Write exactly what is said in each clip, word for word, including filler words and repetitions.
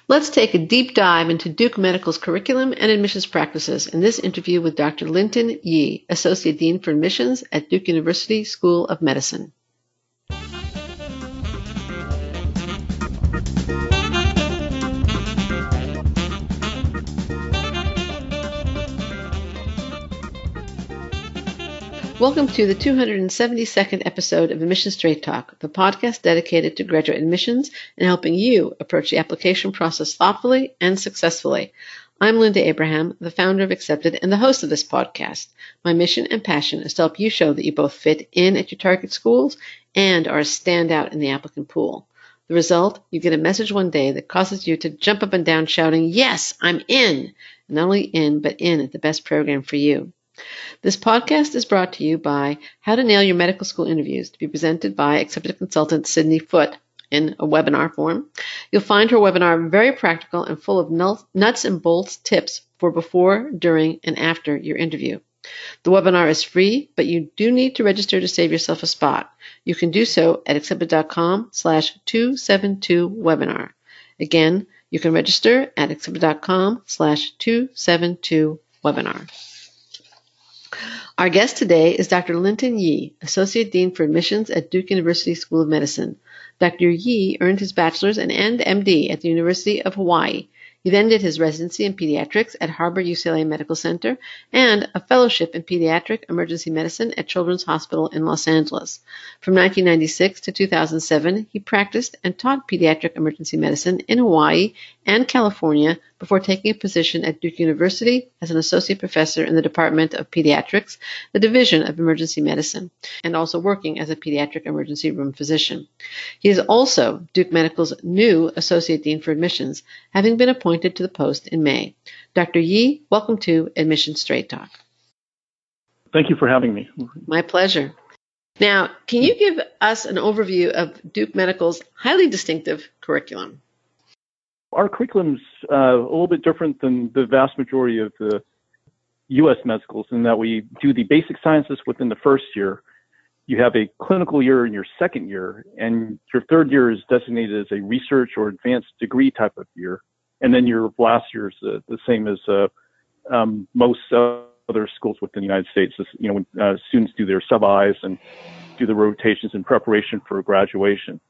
Let's take a deep dive into Duke Medical's curriculum and admissions practices in this interview with Doctor Linton Yee, Associate Dean for Admissions at Duke University School of Medicine. Welcome to the two hundred seventy-second episode of Admissions Straight Talk, the podcast dedicated to graduate admissions and helping you approach the application process thoughtfully and successfully. I'm Linda Abraham, the founder of Accepted and the host of this podcast. My mission and passion is to help you show that you both fit in at your target schools and are a standout in the applicant pool. The result, you get a message one day that causes you to jump up and down shouting, "Yes, I'm in!" And not only in, but in at the best program for you. This podcast is brought to you by How to Nail Your Medical School Interviews, to be presented by Accepted Consultant Sydney Foote in a webinar form. You'll find her webinar very practical and full of nuts and bolts tips for before, during, and after your interview. The webinar is free, but you do need to register to save yourself a spot. You can do so at accepted.com slash 272 webinar. Again, you can register at accepted.com slash 272 webinar. Our guest today is Doctor Linton Yee, Associate Dean for Admissions at Duke University School of Medicine. Doctor Yee earned his bachelor's and M D at the University of Hawaii. He then did his residency in pediatrics at Harbor U C L A Medical Center and a fellowship in pediatric emergency medicine at Children's Hospital in Los Angeles. From nineteen ninety-six to two thousand seven, he practiced and taught pediatric emergency medicine in Hawaii and California before taking a position at Duke University as an associate professor in the Department of Pediatrics, the Division of Emergency Medicine, and also working as a pediatric emergency room physician. He is also Duke Medical's new Associate Dean for Admissions, having been appointed to the post in May. Doctor Yee, welcome to Admissions Straight Talk. Thank you for having me. My pleasure. Now, can you give us an overview of Duke Medical's highly distinctive curriculum? Our curriculum's uh, a little bit different than the vast majority of the U S med schools in that we do the basic sciences within the first year. You have a clinical year in your second year, and your third year is designated as a research or advanced degree type of year. And then your last year is uh, the same as uh, um, most uh, other schools within the United States. This, you know, when uh, students do their sub-I's and do the rotations in preparation for graduation.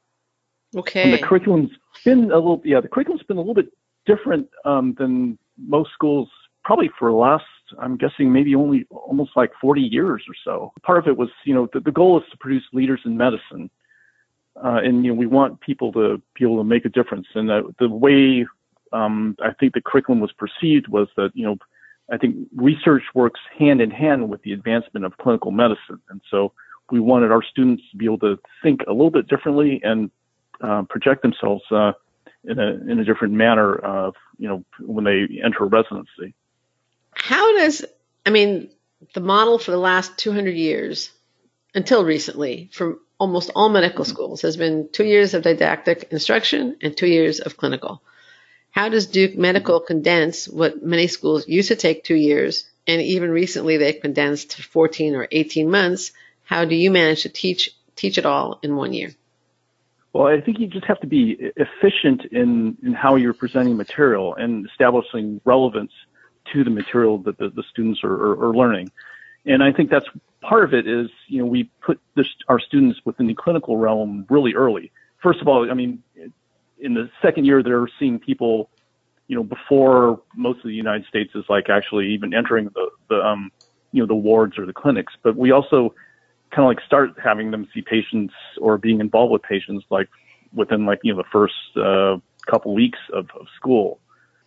Okay. And the curriculum's been a little, yeah, the curriculum's been a little bit different um, than most schools, probably for the last, I'm guessing, maybe only almost like forty years or so. Part of it was, you know, the, the goal is to produce leaders in medicine. Uh, and, you know, we want people to be able to make a difference. And the, the way um, I think the curriculum was perceived was that, you know, I think research works hand in hand with the advancement of clinical medicine. And so we wanted our students to be able to think a little bit differently and uh, project themselves uh, in a in a different manner, uh, you know, when they enter residency. How does, I mean, the model for the last two hundred years, until recently, from almost all medical schools, has been two years of didactic instruction and two years of clinical. How does Duke Medical condense what many schools used to take two years, and even recently they've condensed to fourteen or eighteen months? How do you manage to teach teach it all in one year? Well, I think you just have to be efficient in, in how you're presenting material and establishing relevance to the material that the, the students are, are, are learning. And I think that's part of it is, you know, we put this, our students within the clinical realm really early. First of all, I mean, in the second year, they're seeing people, you know, before most of the United States is like actually even entering the, the um, you know, the wards or the clinics. But we also kind of like start having them see patients or being involved with patients like within like, you know, the first uh, couple weeks of, of school.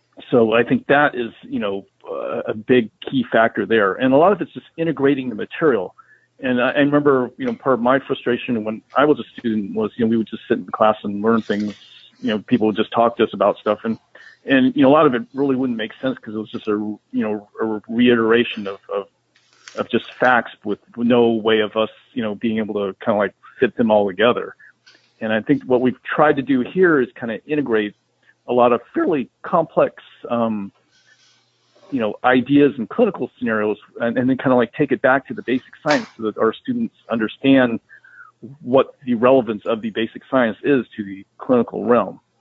So I think that is, you know, uh, a big key factor there. And a lot of it's just integrating the material. And I, I remember, you know, part of my frustration when I was a student was, you know, we would just sit in class and learn things. You know, people would just talk to us about stuff. And, and you know, a lot of it really wouldn't make sense because it was just a, you know, a reiteration of, of, of just facts with no way of us, you know, being able to kind of like fit them all together. And I think what we've tried to do here is kind of integrate a lot of fairly complex, um, you know, ideas and clinical scenarios, and, and then kind of like take it back to the basic science so that our students understand what the relevance of the basic science is to the clinical realm.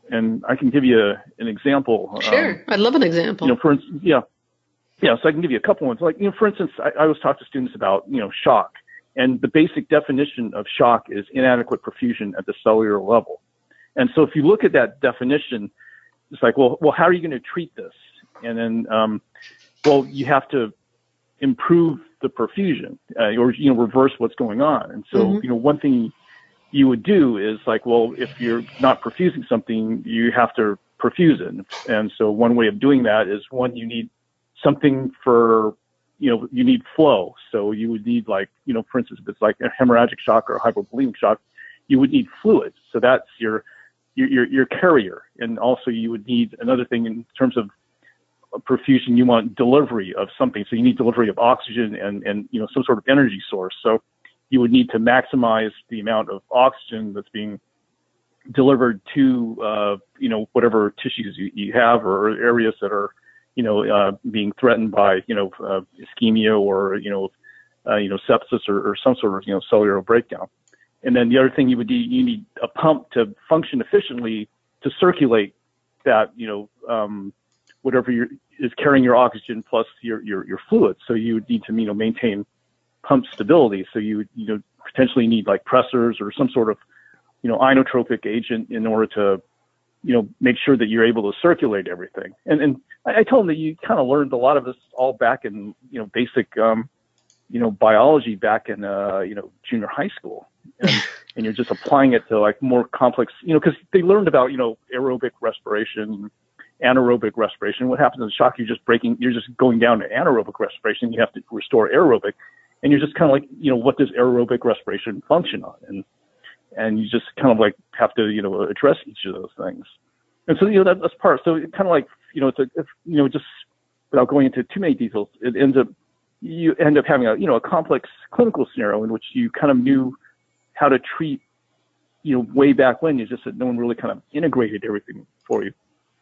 And I can give you a, an example. Sure. Um, I'd love an example. You know, for instance, yeah. Yeah, so I can give you a couple ones. Like, you know, for instance, I, I always talk to students about, you know, shock. And the basic definition of shock is inadequate perfusion at the cellular level. And so if you look at that definition, it's like, well, well, how are you going to treat this? And then, um, well, you have to improve the perfusion uh, or, you know, reverse what's going on. And so, mm-hmm. you know, one thing you would do is like, well, if you're not perfusing something, you have to perfuse it. And so one way of doing that is, one, you need something for, you know, you need flow. So you would need, like, you know, for instance, if it's like a hemorrhagic shock or a hypovolemic shock, you would need fluid. So that's your, your, your, your carrier. And also you would need another thing in terms of perfusion, you want delivery of something. So you need delivery of oxygen and, and, you know, some sort of energy source. So you would need to maximize the amount of oxygen that's being delivered to, uh, you know, whatever tissues you, you have, or areas that are, you know, uh, being threatened by, you know, uh, ischemia or, you know, uh, you know, sepsis or, or some sort of, you know, cellular breakdown. And then the other thing you would need, you need a pump to function efficiently to circulate that, you know, um, whatever you're, is carrying your oxygen plus your, your, your fluids. So you would need to, you know, maintain pump stability. So you would, you know, potentially need like pressors or some sort of, you know, inotropic agent in order to, you know, make sure that you're able to circulate everything. And, and I, I told them that you kind of learned a lot of this all back in, you know, basic, um, you know, biology back in, uh, you know, junior high school. And, and you're just applying it to like more complex, you know, because they learned about, you know, aerobic respiration, anaerobic respiration. What happens in shock, you're just breaking, you're just going down to anaerobic respiration. You have to restore aerobic. And you're just kind of like, you know, what does aerobic respiration function on? And, and you just kind of like have to, you know, address each of those things. And so, you know, that, that's part. So it kind of like, you know, it's a, if, you know, just without going into too many details, it ends up, you end up having a, you know, a complex clinical scenario in which you kind of knew how to treat, you know, way back when. You just said no one really kind of integrated everything for you.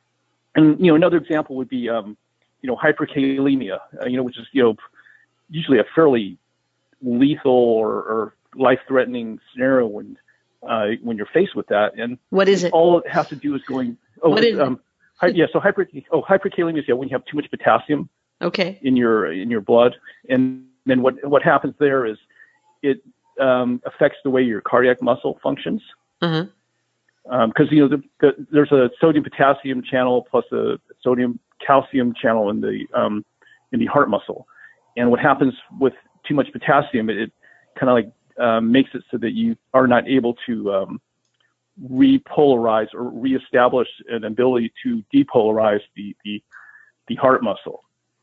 And, you know, another example would be, um, you know, hyperkalemia, uh, you know, which is, you know, usually a fairly lethal or, or life-threatening scenario when uh, when you're faced with that. And what is it? All it has to do is going. Oh, what is um, hy- yeah. So hyper. Oh, hyperkalemia is yeah, when you have too much potassium. Okay. In your in your blood, and then what what happens there is it um, affects the way your cardiac muscle functions. Uh-huh. Because um, you know the, the, there's a sodium potassium channel plus a sodium calcium channel in the um, in the heart muscle, and what happens with too much potassium, it, it kind of like um, makes it so that you are not able to um, repolarize or reestablish an ability to depolarize the, the the heart muscle.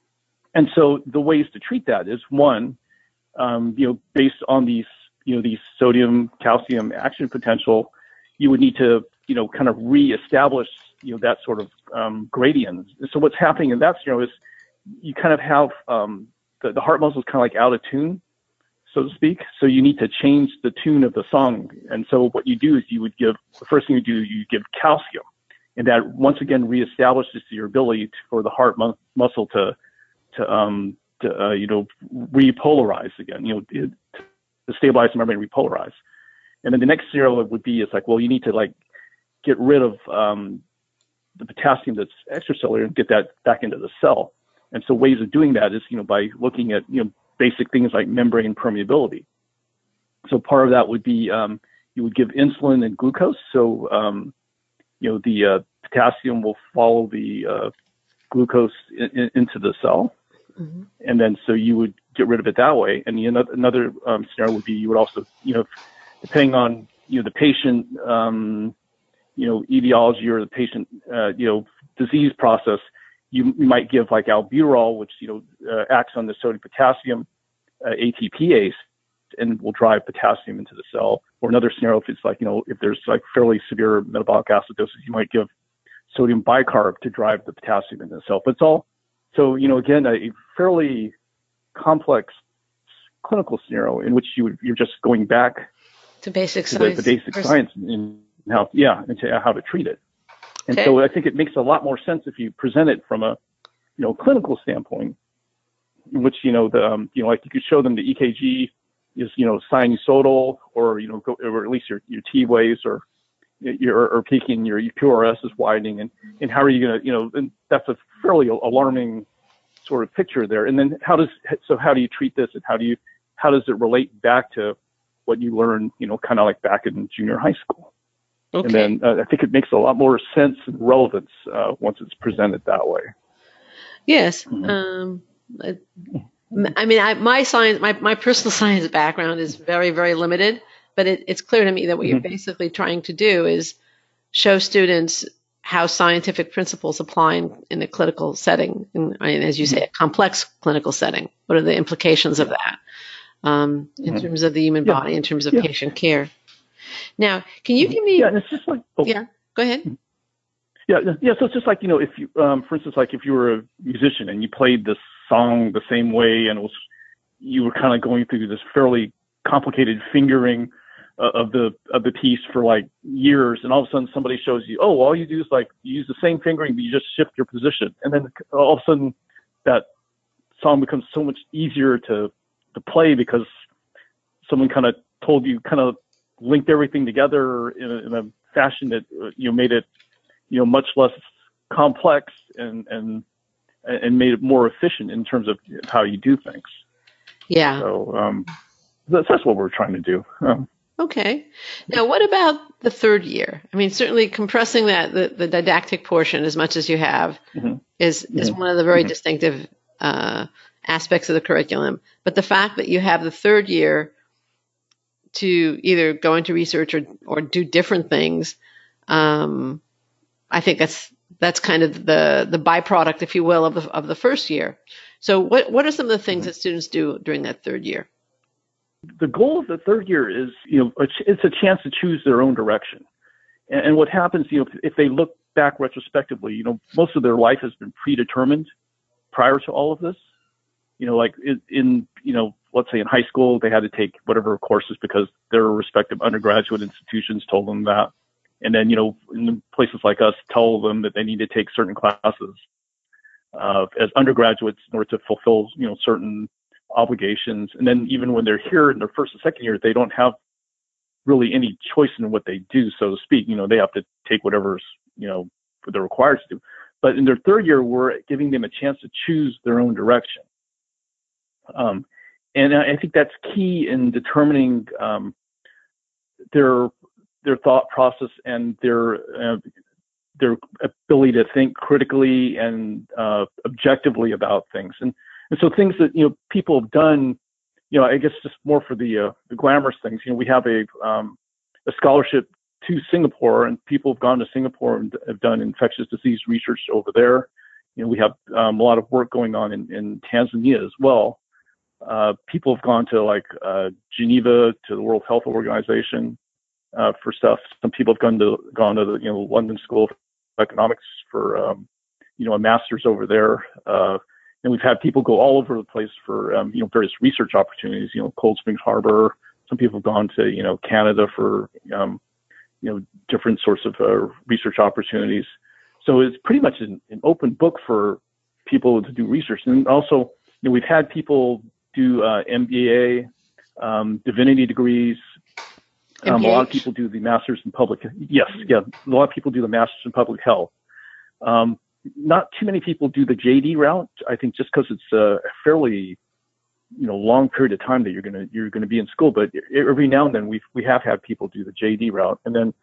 And so the ways to treat that is, one, um, you know, based on these, you know, these sodium calcium action potential, you would need to, you know, kind of reestablish, you know, that sort of um, gradient. So what's happening in that scenario is you kind of have um, the, the heart muscle is kind of like out of tune, so to speak. So you need to change the tune of the song. And so what you do is you would give, the first thing you do, you give calcium. And that once again reestablishes your ability to, for the heart mu- muscle to, to, um, to uh, you know, repolarize again, you know, it, to stabilize the membrane, repolarize. And then the next scenario would be, it's like, well, you need to like get rid of um, the potassium that's extracellular and get that back into the cell. And so ways of doing that is, you know, by looking at, you know, basic things like membrane permeability. So part of that would be um, you would give insulin and glucose. So, um, you know, the uh, potassium will follow the uh, glucose in, in, into the cell. Mm-hmm. And then so you would get rid of it that way. And the, another, another um, scenario would be you would also, you know, depending on, you know, the patient, um, you know, etiology or the patient, uh, you know, disease process, you, you might give like albuterol, which, you know, uh, acts on the sodium potassium uh, A T P ase and will drive potassium into the cell. Or another scenario, if it's like, you know, if there's like fairly severe metabolic acidosis, you might give sodium bicarb to drive the potassium into the cell. But it's all, so, you know, again, a fairly complex clinical scenario in which you would, you're just going back to basic to science. The, the basic science and how, yeah, and to how to treat it. And okay. so I think it makes a lot more sense if you present it from a, you know, clinical standpoint, in which, you know, the, um, you know, like you could show them the E K G is, you know, sinusoidal, or, you know, go, or at least your, your T waves, or, you're are peaking, your Q R S is widening, and, and how are you going to, you know, and that's a fairly alarming sort of picture there. And then how does, so how do you treat this, and how do you, how does it relate back to what you learned, you know, kind of like back in junior high school? Okay. And then uh, I think it makes a lot more sense and relevance uh, once it's presented that way. Yes. Mm-hmm. Um, I mean, I, my science, my, my personal science background is very, very limited. But it, it's clear to me that what mm-hmm. you're basically trying to do is show students how scientific principles apply in, in a clinical setting, in, and as you say, a complex clinical setting. What are the implications of that um, in mm-hmm. terms of the human body, yeah. in terms of yeah. patient care? Now, can you give me? Yeah, and it's just like. Oh. Yeah, go ahead. Yeah, yeah. So it's just like, you know, if you, um, for instance, like if you were a musician and you played this song the same way, and it was, you were kind of going through this fairly complicated fingering of the of the piece for like years, and all of a sudden somebody shows you, oh, all you do is like you use the same fingering, but you just shift your position, and then all of a sudden that song becomes so much easier to to play because someone kind of told you, kind of linked everything together in a, in a fashion that you know made it you know much less complex and and and made it more efficient in terms of how you do things. Yeah. So um, that's that's what we're trying to do. Um, Okay. Now, what about the third year? I mean, certainly compressing that the, the didactic portion as much as you have mm-hmm. is is mm-hmm. one of the very mm-hmm. distinctive uh, aspects of the curriculum. But the fact that you have the third year to either go into research or or do different things, um, I think that's that's kind of the the byproduct, if you will, of the of the first year. So, what what are some of the things mm-hmm. that students do during that third year? The goal of the third year is, you know, it's a chance to choose their own direction. And, and what happens, you know, if, if they look back retrospectively, you know, most of their life has been predetermined prior to all of this. You know, like in, in, you know, let's say in high school, they had to take whatever courses because their respective undergraduate institutions told them that. And then, you know, in places like us tell them that they need to take certain classes uh, as undergraduates in order to fulfill, you know, certain obligations. And then even when they're here in their first and second year, they don't have really any choice in what they do, so to speak. You know, they have to take whatever's, you know, what they're required to do. But in their third year, we're giving them a chance to choose their own direction. Um, and I think that's key in determining um, their their thought process and their uh, their ability to think critically and uh, objectively about things. And And so things that, you know, people have done, you know, I guess just more for the, uh, the glamorous things, you know, we have a, um, a scholarship to Singapore, and people have gone to Singapore and have done infectious disease research over there. You know, we have um, a lot of work going on in, in Tanzania as well. Uh, people have gone to like uh, Geneva, to the World Health Organization uh, for stuff. Some people have gone to, gone to the, you know, London School of Economics for, um, you know, a master's over there. Uh, And we've had people go all over the place for, um, you know, various research opportunities, you know, Cold Springs Harbor. Some people have gone to, you know, Canada for, um, you know, different sorts of uh, research opportunities. So it's pretty much an, an open book for people to do research. And also, you know, we've had people do uh, M B A, um, divinity degrees. Um, a lot of people do the Masters in Public. Yes, yeah, a lot of people do the Masters in Public Health. Um, Not too many people do the J D route. I think just because it's a fairly, you know, long period of time that you're gonna you're gonna be in school. But every now and then we we have had people do the J D route, and then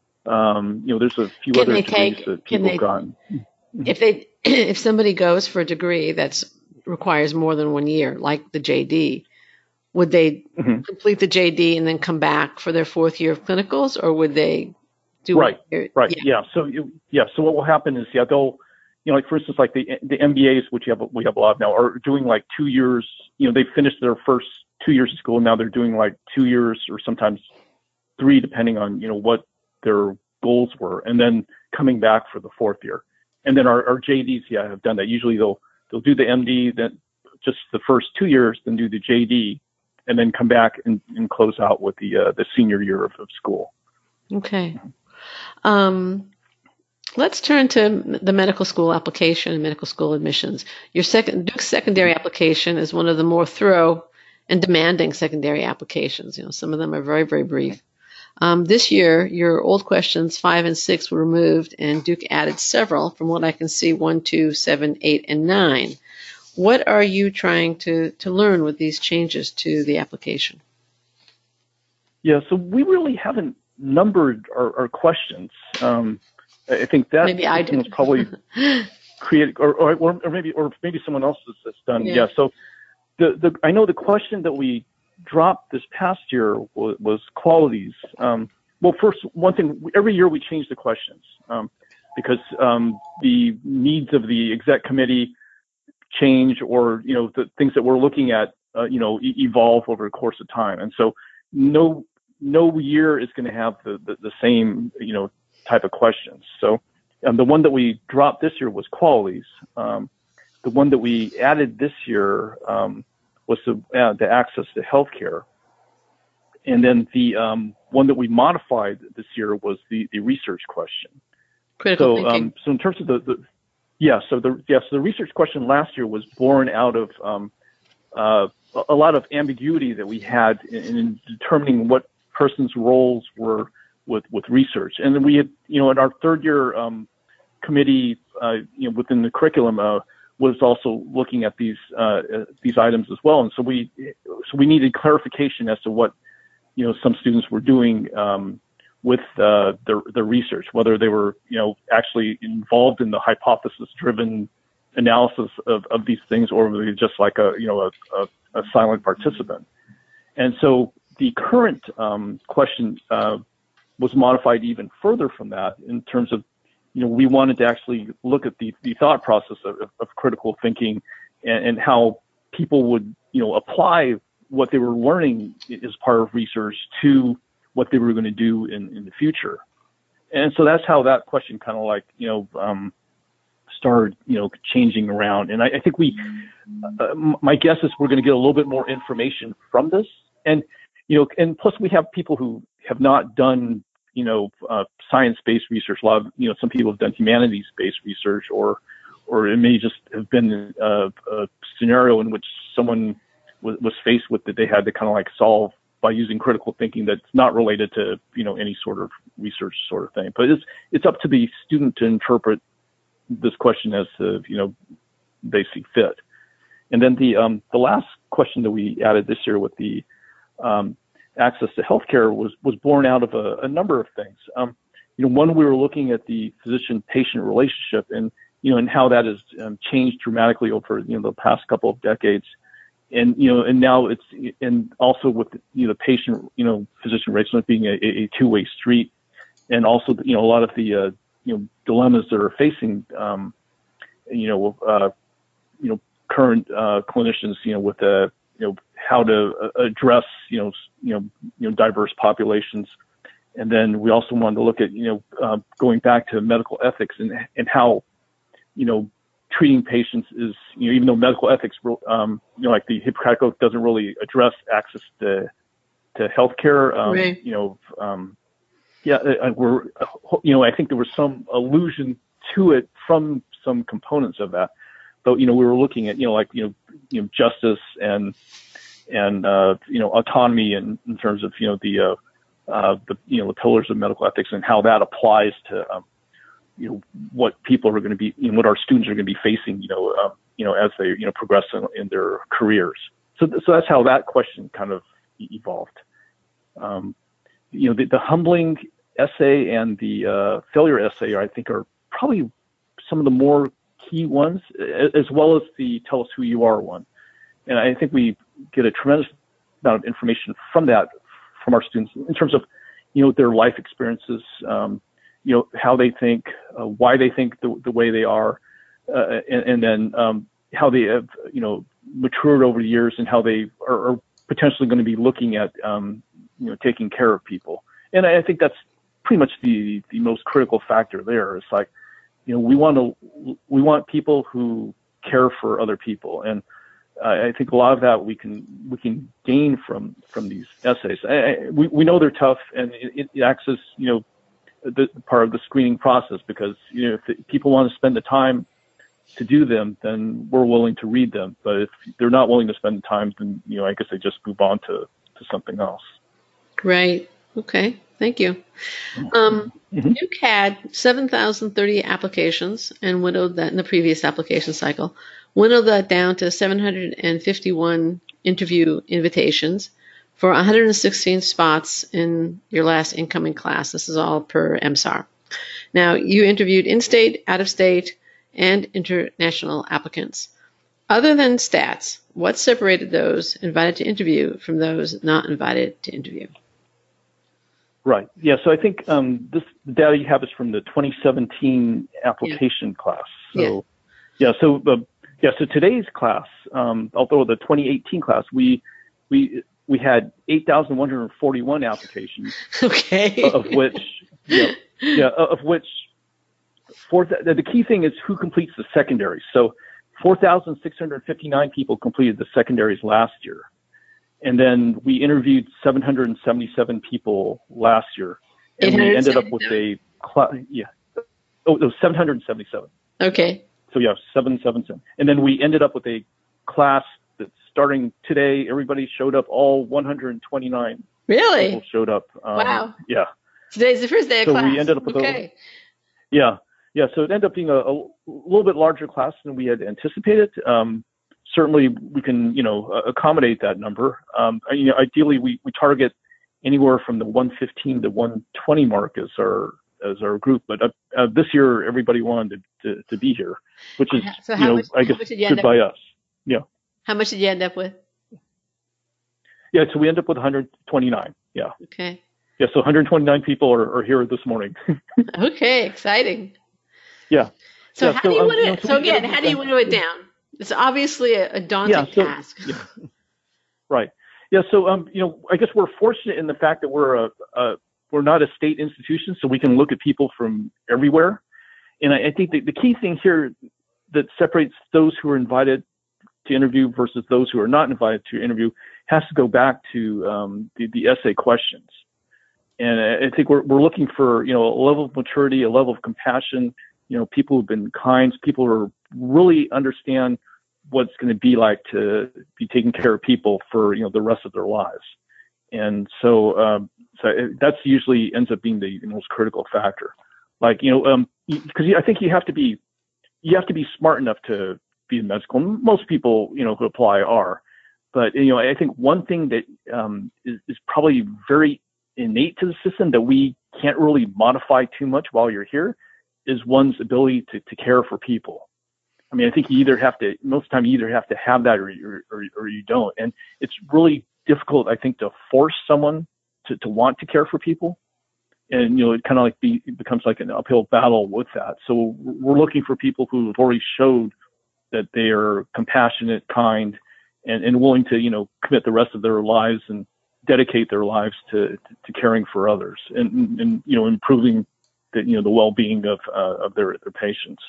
um, you know, there's a few can other they degrees take, that people they, have gotten. If they if somebody goes for a degree that requires more than one year, like the J D, would they mm-hmm. complete the J D and then come back for their fourth year of clinicals, or would they do right, right, yeah. yeah. So you, yeah, so what will happen is yeah they'll. You know, like for instance, like the the M B As, which you have we have a lot of now, are doing like two years. You know, they finished their first two years of school, and now they're doing like two years or sometimes three, depending on you know what their goals were, and then coming back for the fourth year. And then our, our J Ds, yeah, have done that. Usually they'll they'll do the M D, then just the first two years, then do the J D, and then come back and, and close out with the uh, the senior year of, of school. Okay. Um. Let's turn to the medical school application and medical school admissions. Your second Duke's secondary application is one of the more thorough and demanding secondary applications. You know, some of them are very, very brief. Um, this year, your old questions five and six were removed, and Duke added several. From what I can see, one, two, seven, eight, and nine. What are you trying to, to learn with these changes to the application? Yeah, so we really haven't numbered our, our questions. Um, I think that maybe I did. was probably created, or, or or maybe or maybe someone else has done. Yeah. yeah so the the I know the question that we dropped this past year was, was qualities. Um, well, first, one thing, every year we change the questions um, because um, the needs of the exec committee change, or you know the things that we're looking at, uh, you know, e- evolve over the course of time, and so no. no year is going to have the, the, the same, you know, type of questions. So um, the one that we dropped this year was qualities. Um, the one that we added this year um, was the, uh, the access to healthcare. And then the um, one that we modified this year was the, the research question. Critical so, thinking. Um, so in terms of the, the yeah, so the yeah, so the research question last year was born out of um, uh, a lot of ambiguity that we had in, in determining what person's roles were with, with research. And then we had, you know, in our third year um, committee, uh, you know, within the curriculum uh, was also looking at these uh, these items as well. And so we so we needed clarification as to what, you know, some students were doing um, with uh, their, their research, whether they were, you know, actually involved in the hypothesis-driven analysis of, of these things, or were they just like a, you know, a, a, a silent participant. And so the current um, question uh, was modified even further from that in terms of, you know, we wanted to actually look at the, the thought process of, of critical thinking and, and how people would, you know, apply what they were learning as part of research to what they were going to do in, in the future. And so that's how that question kind of like, you know, um, started, you know, changing around. And I, I think we, uh, my guess is we're going to get a little bit more information from this. And, you know, and plus we have people who have not done, you know, uh, science-based research. A lot of, you know, some people have done humanities-based research, or, or it may just have been a, a scenario in which someone was, was faced with that they had to kind of like solve by using critical thinking that's not related to, you know, any sort of research sort of thing. But it's, it's up to the student to interpret this question as to, you know, they see fit. And then the, um, the last question that we added this year with the, um, access to healthcare was, was born out of a, a number of things. Um, you know, one, we were looking at the physician-patient relationship and, you know, and how that has um, changed dramatically over, you know, the past couple of decades. And, you know, and now it's, and also with, you know, the patient, you know, physician relationship being a, a two-way street. And also, you know, a lot of the, uh, you know, dilemmas that are facing, um, you know, uh, you know, current uh, clinicians, you know, with the, you know, how to address, you know, you know, you know, diverse populations. And then we also wanted to look at, you know, uh, going back to medical ethics and and how, you know, treating patients is, you know, even though medical ethics, um, you know, like the Hippocratic Oath doesn't really address access to to healthcare, um, right. you know, um, yeah, we're, you know, I think there was some allusion to it from some components of that. But, you know, we were looking at, you know, like, you know, you know, justice and, and, uh, you know, autonomy in, in terms of, you know, the, uh, uh, the, you know, the pillars of medical ethics and how that applies to, um, you know, what people are going to be, you know, what our students are going to be facing, you know, uh, you know, as they, you know, progress in, in their careers. So, so that's how that question kind of evolved. Um, you know, the, the humbling essay and the uh, failure essay, I think, are probably some of the more key ones, as well as the tell us who you are one. And I think we get a tremendous amount of information from that, from our students, in terms of, you know, their life experiences, um, you know, how they think, uh, why they think the, the way they are, uh, and, and then um, how they have, you know, matured over the years and how they are, are potentially going to be looking at, um, you know, taking care of people. And I think that's pretty much the, the most critical factor there. It's like, you know, we want to, we want people who care for other people. And uh, I think a lot of that we can, we can gain from, from these essays. I, I, we, we know they're tough, and it, it acts as, you know, the part of the screening process, because, you know, if people want to spend the time to do them, then we're willing to read them. But if they're not willing to spend the time, then, you know, I guess they just move on to, to something else. Right. Okay. Thank you. Um, Mm-hmm. Nuke had seven thousand thirty applications and winnowed that in the previous application cycle, winnowed that down to seven hundred fifty-one interview invitations for one hundred sixteen spots in your last incoming class. This is all per M S A R. Now, you interviewed in-state, out-of-state, and international applicants. Other than stats, what separated those invited to interview from those not invited to interview? Right. Yeah. So I think um, this data you have is from the twenty seventeen application yeah. class. So yeah. yeah so uh, yeah. So today's class, um, although the twenty eighteen class, we we we had eight thousand one hundred forty-one applications. Okay. Of which yeah yeah of which four. The, the key thing is who completes the secondaries. So four thousand six hundred fifty-nine people completed the secondaries last year. And then we interviewed seven hundred seventy-seven people last year, and we ended up with a cl- yeah, oh, it was seven hundred seventy-seven. Okay. So yeah, seven seven seven, and then we ended up with a class that's starting today. Everybody showed up. All one hundred twenty-nine. Really? People showed up. Um, wow. Yeah. Today's the first day of so class. So we ended up with okay. a, yeah, yeah. So it ended up being a, a little bit larger class than we had anticipated. Um, Certainly, we can, you know, accommodate that number. Um, you know, ideally, we, we target anywhere from the one fifteen to one twenty mark as our as our group. But uh, uh, this year, everybody wanted to, to, to be here, which is, so you know, much, I guess good by us. Yeah. How much did you end up with? Yeah, so we end up with one hundred twenty-nine. Yeah. Okay. Yeah, so one hundred twenty-nine people are, are here this morning. Okay, exciting. Yeah. So yeah, how so, do you um, winnow you know, it? so, So we, again, how do you winnow it down? It's obviously a, a daunting yeah, so, task. Yeah. Right. Yeah. So, um, you know, I guess we're fortunate in the fact that we're a, a we're not a state institution, so we can look at people from everywhere. And I, I think the, the key thing here that separates those who are invited to interview versus those who are not invited to interview has to go back to um, the, the essay questions. And I think we're we're looking for, you know, a level of maturity, a level of compassion. You know, people who've been kind, people who are really understand what it's going to be like to be taking care of people for, you know, the rest of their lives. And so, um, so it, that's usually ends up being the most critical factor. Like, you know, um, because I think you have to be, you have to be smart enough to be in med school. Most people, you know, who apply are, but, you know, I think one thing that um, is, is probably very innate to the system that we can't really modify too much while you're here is one's ability to, to care for people. I mean, I think you either have to, most of the time you either have to have that or, or, or you don't. And it's really difficult, I think, to force someone to, to want to care for people. And, you know, it kind of like be, it becomes like an uphill battle with that. So we're looking for people who have already showed that they are compassionate, kind, and, and willing to, you know, commit the rest of their lives and dedicate their lives to, to, to caring for others and, and, you know, improving the, you know, the well-being of, uh, of their, their patients.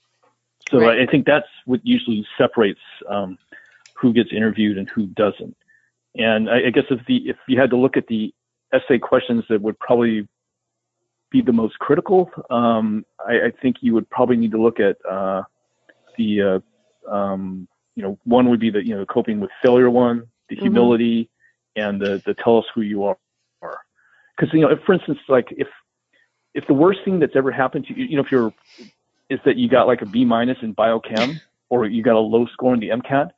So right. I, I think that's what usually separates um, who gets interviewed and who doesn't. And I, I guess if the if you had to look at the essay questions that would probably be the most critical, um, I, I think you would probably need to look at uh, the uh, um, you know, one would be the, you know, coping with failure one, the mm-hmm. humility, and the the tell us who you are. Because, you know, if, for instance, like if if the worst thing that's ever happened to you, you know, if you're is that you got like a B minus in biochem or you got a low score in the MCAT,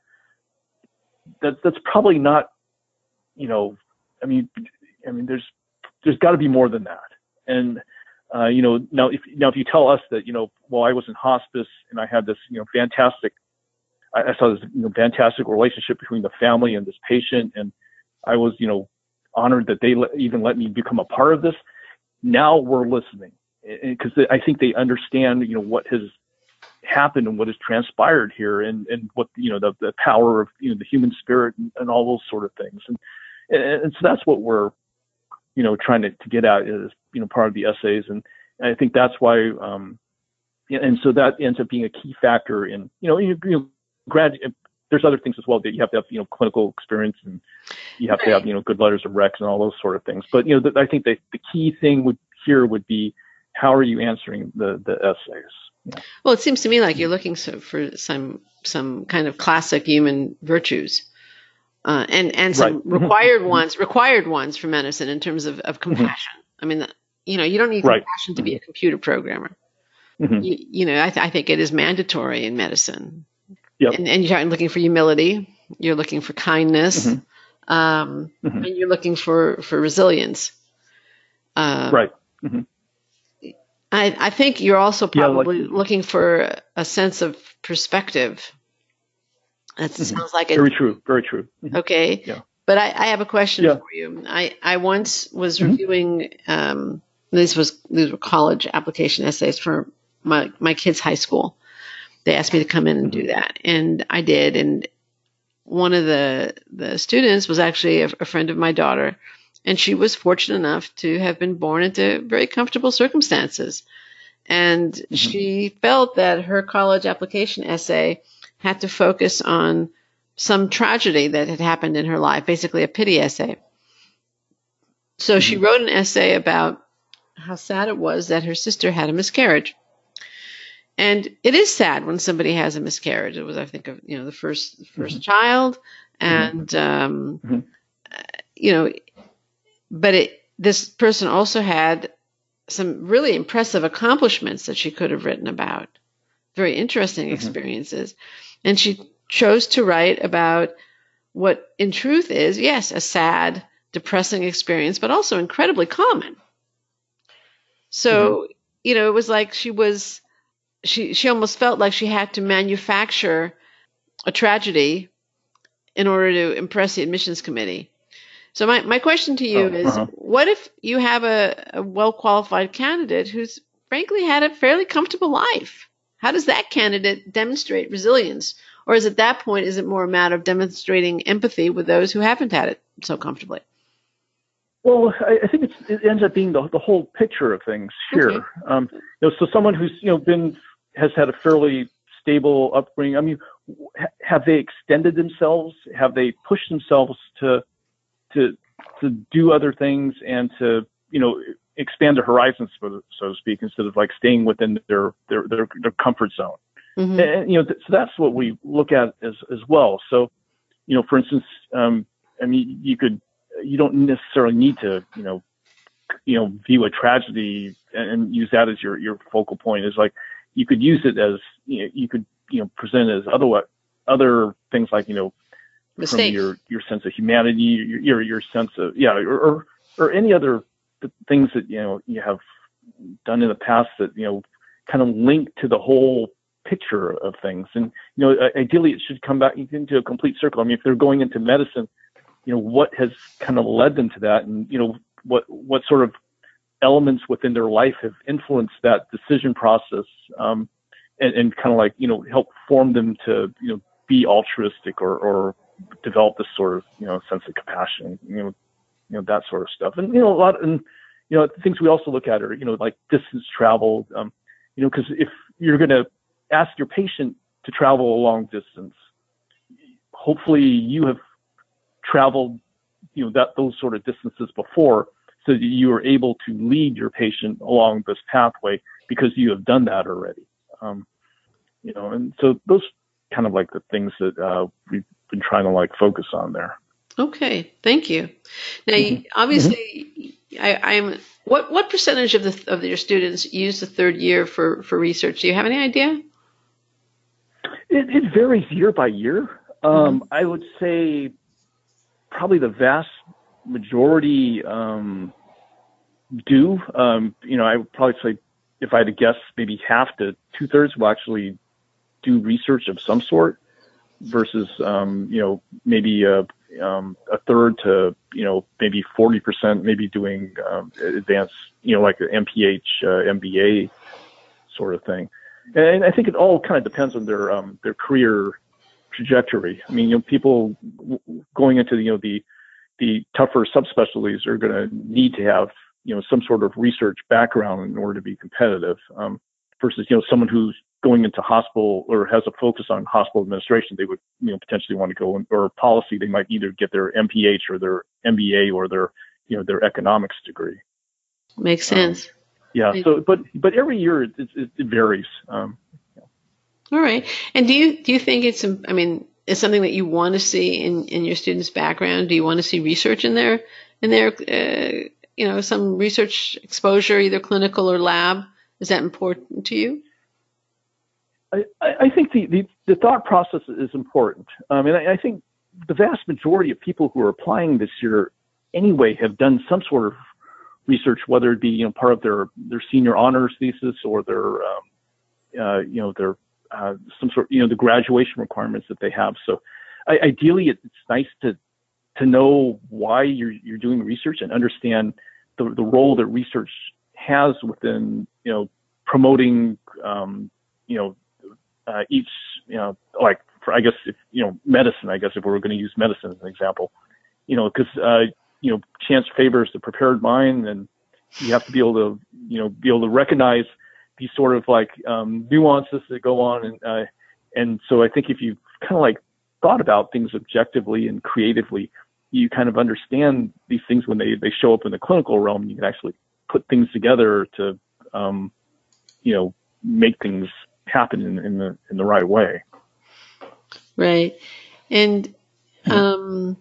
that that's probably not, you know, I mean, I mean, there's, there's got to be more than that. And, uh, you know, now if, now if you tell us that, you know, well, I was in hospice and I had this, you know, fantastic, I, I saw this, you know, fantastic relationship between the family and this patient. And I was, you know, honored that they let, even let me become a part of this. Now we're listening. Because I think they understand, you know, what has happened and what has transpired here, and, and what, you know, the, the power of, you know, the human spirit and, and all those sort of things, and, and and so that's what we're, you know, trying to, to get at is, you know, part of the essays, and, and I think that's why, um, and so that ends up being a key factor in, you know, you, you know, grad. There's other things as well that you have to have, you know, clinical experience, and you have right. to have, you know, good letters of recs and all those sort of things. But, you know, the, I think that the key thing would here would be, how are you answering the, the essays? Yeah. Well, it seems to me like you're looking so, for some some kind of classic human virtues, uh, and and some right. required ones, required ones for medicine in terms of, of compassion. I mean, you know, you don't need Right. compassion to be a computer programmer. Mm-hmm. You, you know, I, th- I think it is mandatory in medicine. Yep. And, and you're looking for humility. You're looking for kindness. Mm-hmm. Um, Mm-hmm. and you're looking for, for resilience. Um, right. Mm-hmm. I, I think you're also probably yeah, like, looking for a sense of perspective. That mm-hmm. sounds like it. Very true. Very true. Mm-hmm. Okay. Yeah. But I, I have a question yeah. for you. I, I once was mm-hmm. reviewing, um, these was, these were college application essays for my, my kids' high school. They asked me to come in and mm-hmm. do that. And I did. And one of the, the students was actually a, a friend of my daughter. And she was fortunate enough to have been born into very comfortable circumstances. And mm-hmm. she felt that her college application essay had to focus on some tragedy that had happened in her life, basically a pity essay. So mm-hmm. she wrote an essay about how sad it was that her sister had a miscarriage. And it is sad when somebody has a miscarriage. It was, I think, of, you know, the first first mm-hmm. child. And, um, mm-hmm. uh, you know, but it, this person also had some really impressive accomplishments that she could have written about, very interesting mm-hmm. experiences. And she chose to write about what in truth is, yes, a sad, depressing experience, but also incredibly common. So, mm-hmm. you know, it was like she was, she, she almost felt like she had to manufacture a tragedy in order to impress the admissions committee. So my, my question to you oh, is, uh-huh. what if you have a, a well-qualified candidate who's frankly had a fairly comfortable life? How does that candidate demonstrate resilience? Or is at that point, is it more a matter of demonstrating empathy with those who haven't had it so comfortably? Well, I, I think it's, it ends up being the, the whole picture of things here. Okay. Um, you know, so someone who's, you know, been, has had a fairly stable upbringing, I mean, have they extended themselves? Have they pushed themselves to, to to do other things and to, you know, expand their horizons, so to speak, instead of like staying within their their their, their comfort zone. Mm-hmm. And, you know, th- so that's what we look at as as well. So, you know, for instance, um, I mean, you could, you don't necessarily need to, you know, you know, view a tragedy and, and use that as your your focal point. Is like you could use it as, you know, you could, you know, present it as other other things like, you know, Mistakes. From your, your sense of humanity, your, your, your sense of, yeah, or, or, or any other things that, you know, you have done in the past that, you know, kind of link to the whole picture of things. And, you know, ideally it should come back into a complete circle. I mean, if they're going into medicine, you know, what has kind of led them to that? And, you know, what, what sort of elements within their life have influenced that decision process, um, and, and kind of like, you know, help form them to, you know, be altruistic or, or, develop this sort of, you know, sense of compassion, you know, you know, that sort of stuff. And, you know, a lot, and, you know, things we also look at are, you know, like distance traveled, um, you know, because if you're going to ask your patient to travel a long distance, hopefully you have traveled, you know, that those sort of distances before, so that you are able to lead your patient along this pathway because you have done that already. Um, you know, and so those kind of like the things that uh, we've been trying to like focus on there. Okay, thank you. Now, mm-hmm. obviously, mm-hmm. I, I'm. What what percentage of the of your students use the third year for, for research? Do you have any idea? It, it varies year by year. Um, mm-hmm. I would say probably the vast majority um, do. Um, you know, I would probably say if I had to guess, maybe half to two thirds will actually do research of some sort, versus, um, you know, maybe a, um, a third to, you know, maybe forty percent, maybe doing um, advanced, you know, like an M P H, uh, M B A sort of thing. And I think it all kind of depends on their um, their career trajectory. I mean, you know, people going into, you know, the the tougher subspecialties are going to need to have, you know, some sort of research background in order to be competitive, um, versus, you know, someone who's going into hospital or has a focus on hospital administration. They would, you know, potentially want to go in, or policy, they might either get their M P H or their M B A or their, you know, their economics degree. Makes sense. Um, yeah. So, but, but every year it, it, it varies. Um, yeah. All right. And do you, do you think it's, I mean, it's something that you want to see in, in your students' background? Do you want to see research in their, in their, uh, you know, some research exposure, either clinical or lab? Is that important to you? I, I think the, the, the thought process is important. Um, and I, I think the vast majority of people who are applying this year anyway have done some sort of research, whether it be, you know, part of their, their senior honors thesis or their, um, uh, you know, their, uh, some sort, you know, the graduation requirements that they have. So I, ideally it, it's nice to, to know why you're, you're doing research and understand the, the role that research has within, you know, promoting, um, you know, uh, each, you know, like, for, I guess, if, you know, medicine, I guess, if we were going to use medicine as an example, you know, because, uh, you know, chance favors the prepared mind, and you have to be able to, you know, be able to recognize these sort of like um, nuances that go on. And, uh, and so I think if you kind of like thought about things objectively and creatively, you kind of understand these things when they, they show up in the clinical realm. You can actually put things together to, um, you know, make things happen in, in the in the right way. Right. And um,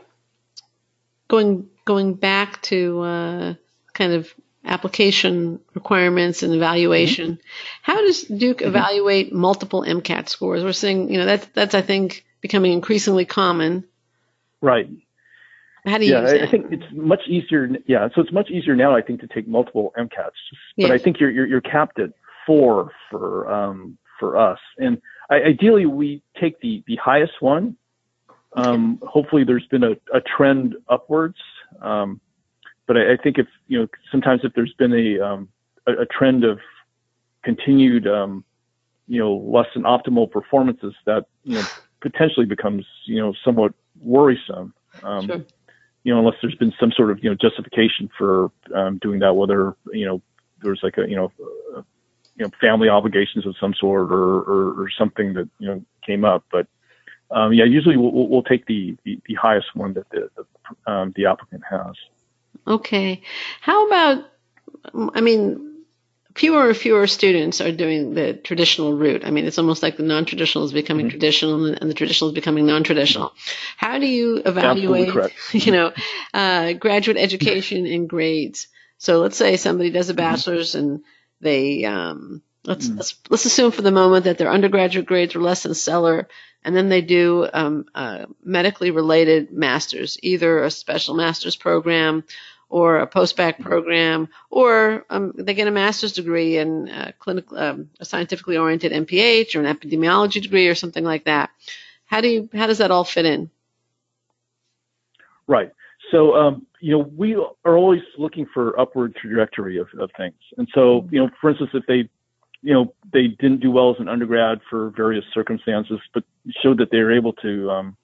going going back to uh, kind of application requirements and evaluation, mm-hmm. how does Duke mm-hmm. evaluate multiple MCAT scores? We're seeing, you know, that's that's I think becoming increasingly common. Right. How do you yeah, use I, that? I think it's much easier. Yeah, so it's much easier now, I think, to take multiple MCATs. But yes. I think you're, you're you're capped at four for um for us, and I, ideally we take the the highest one. Um, okay. Hopefully, there's been a, a trend upwards. Um, but I, I think if you know sometimes if there's been a um a, a trend of continued um you know less than optimal performances, that you know potentially becomes you know somewhat worrisome. Um, sure. You know, unless there's been some sort of, you know, justification for um, doing that, whether, you know, there's like a, you know, uh, you know, family obligations of some sort or, or, or something that, you know, came up. But, um, yeah, usually we'll, we'll take the, the, the highest one that the, the, um, the applicant has. Okay. How about, I mean, fewer and fewer students are doing the traditional route. I mean, it's almost like the non-traditional is becoming mm-hmm. traditional and the traditional is becoming non-traditional. Mm-hmm. How do you evaluate, you know, uh, graduate education in grades? So let's say somebody does a bachelor's mm-hmm. and they, um, let's, mm-hmm. let's, let's assume for the moment that their undergraduate grades were less than stellar, and then they do um, a medically related master's, either a special master's program or a post-bac program, or um, they get a master's degree in uh, clinical, um, a scientifically oriented M P H or an epidemiology degree or something like that. How do you, how does that all fit in? Right. So, um, you know, we are always looking for upward trajectory of, of things. And so, you know, for instance, if they, you know, they didn't do well as an undergrad for various circumstances, but showed that they were able to um,